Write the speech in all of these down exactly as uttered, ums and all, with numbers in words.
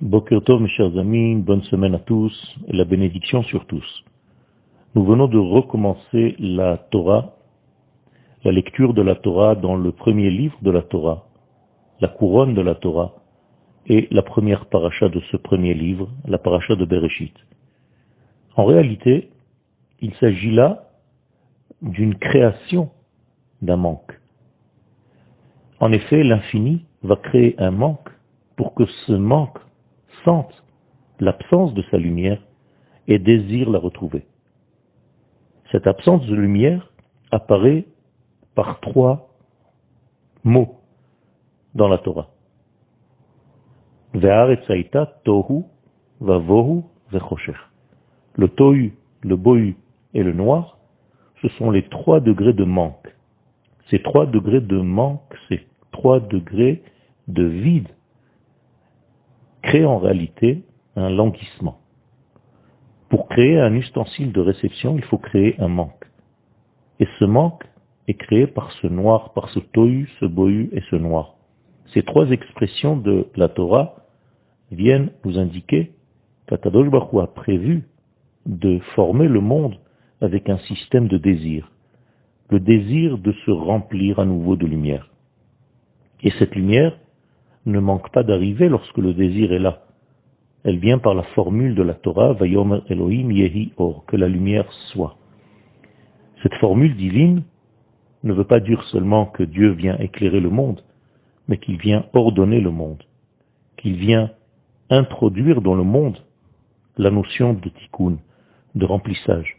Boker Tov, mes chers amis, bonne semaine à tous et la bénédiction sur tous. Nous venons de recommencer la Torah, la lecture de la Torah dans le premier livre de la Torah, la couronne de la Torah et la première paracha de ce premier livre, la paracha de Bereshit. En réalité, il s'agit là d'une création d'un manque. En effet, l'infini va créer un manque pour que ce manque sente l'absence de sa lumière et désire la retrouver. Cette absence de lumière apparaît par trois mots dans la Torah. Ve'aretz hayta tohu vavohu vechoshech. Le tohu, le bohu et le noir, ce sont les trois degrés de manque. Ces trois degrés de manque, ces trois degrés de vide, créent en réalité un languissement. Pour créer un ustensile de réception, il faut créer un manque. Et ce manque est créé par ce noir, par ce tohu, ce bohu et ce noir. Ces trois expressions de la Torah viennent nous indiquer qu'Akadosh Baruch Hu a prévu de former le monde avec un système de désir. Le désir de se remplir à nouveau de lumière. Et cette lumière ne manque pas d'arriver lorsque le désir est là. Elle vient par la formule de la Torah, Vayomer Elohim Yehi Or, que la lumière soit. Cette formule divine ne veut pas dire seulement que Dieu vient éclairer le monde, mais qu'il vient ordonner le monde, qu'il vient introduire dans le monde la notion de tikkun, de remplissage.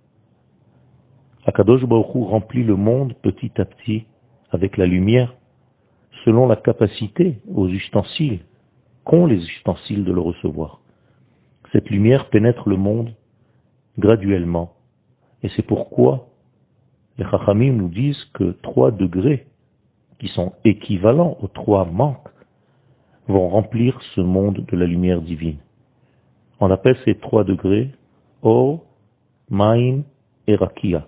Akadosh Baruch Hu remplit le monde petit à petit avec la lumière, selon la capacité aux ustensiles, qu'ont les ustensiles de le recevoir. Cette lumière pénètre le monde graduellement, et c'est pourquoi les Chachamim nous disent que trois degrés, qui sont équivalents aux trois manques, vont remplir ce monde de la lumière divine. On appelle ces trois degrés Or, Maim et Rakia.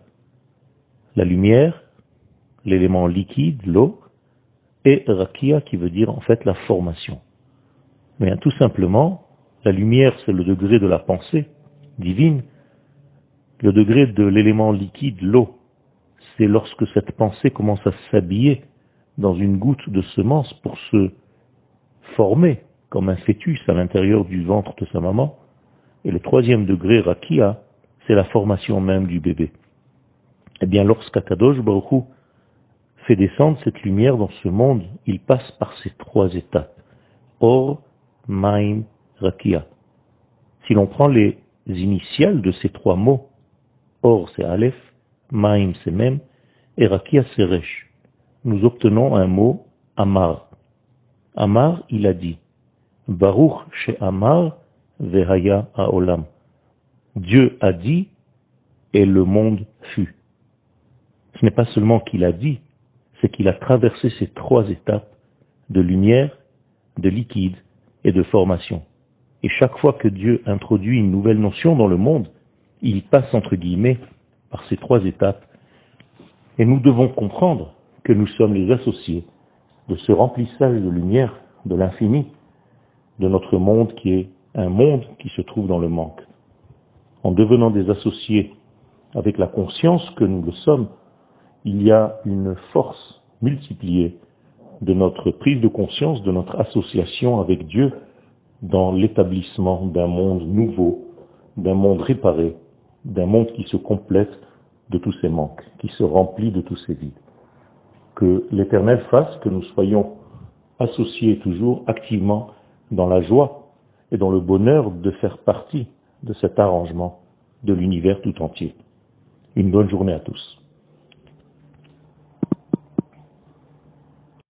La lumière, l'élément liquide, l'eau, et Rakia qui veut dire en fait la formation. Mais tout simplement, la lumière c'est le degré de la pensée divine, le degré de l'élément liquide, l'eau, c'est lorsque cette pensée commence à s'habiller dans une goutte de semence pour se former comme un fœtus à l'intérieur du ventre de sa maman. Et le troisième degré, Rakia, c'est la formation même du bébé. Eh bien, lorsqu'Akadosh Baruch Hu fait descendre cette lumière dans ce monde, il passe par ces trois étapes. Or, Maim, Rakia. Si l'on prend les initiales de ces trois mots, Or c'est Aleph, Maim c'est Mem, et Rakia c'est Resh, nous obtenons un mot Amar. Amar, il a dit, Baruch she Amar vehaya haolam. Dieu a dit et le monde fut. Ce n'est pas seulement qu'il a dit, c'est qu'il a traversé ces trois étapes de lumière, de liquide et de formation. Et chaque fois que Dieu introduit une nouvelle notion dans le monde, il passe entre guillemets par ces trois étapes. Et nous devons comprendre que nous sommes les associés de ce remplissage de lumière, de l'infini, de notre monde qui est un monde qui se trouve dans le manque. En devenant des associés avec la conscience que nous le sommes, il y a une force multipliée de notre prise de conscience, de notre association avec Dieu dans l'établissement d'un monde nouveau, d'un monde réparé, d'un monde qui se complète de tous ses manques, qui se remplit de tous ses vides. Que l'Éternel fasse que nous soyons associés toujours activement dans la joie et dans le bonheur de faire partie de cet arrangement de l'univers tout entier. Une bonne journée à tous.